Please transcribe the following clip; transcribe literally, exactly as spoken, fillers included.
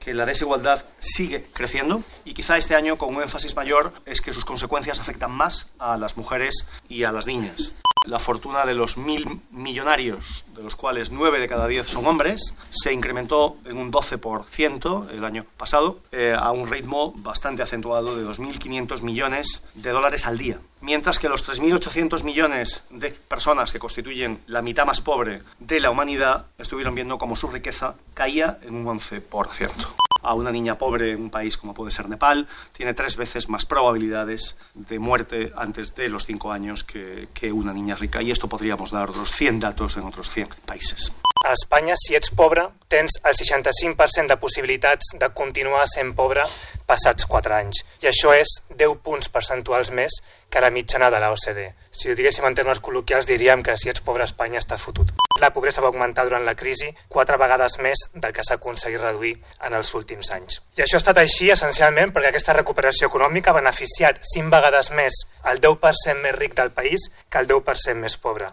que la desigualdad sigue creciendo y quizá este año con un énfasis mayor es que sus consecuencias afectan más a las mujeres y a las niñas. La fortuna de los mil millonarios, de los cuales nueve de cada diez son hombres, se incrementó en un doce por ciento el año pasado, eh, a un ritmo bastante acentuado de dos mil quinientos millones de dólares al día. Mientras que los tres mil ochocientos millones de personas que constituyen la mitad más pobre de la humanidad estuvieron viendo cómo su riqueza caía en un once por ciento. A una niña pobre en un país como puede ser Nepal tiene tres veces más probabilidades de muerte antes de los cinco años que, que una niña rica, i esto podríamos dar otros cent datos en otros cent países. A Espanya, si ets pobre, tens el seixanta-cinc per cent de possibilitats de continuar sent pobre passats quatre anys. I això és deu punts percentuals més que la mitjana de l'O C D E. Si ho diguéssim en termes col·loquials, diríem que si ets pobre a Espanya estàs fotut. La pobresa va augmentar durant la crisi quatre vegades més del que s'ha aconseguit reduir en els últims anys. I això ha estat així essencialment perquè aquesta recuperació econòmica ha beneficiat cinc vegades més el deu per cent més ric del país que el deu per cent més pobre.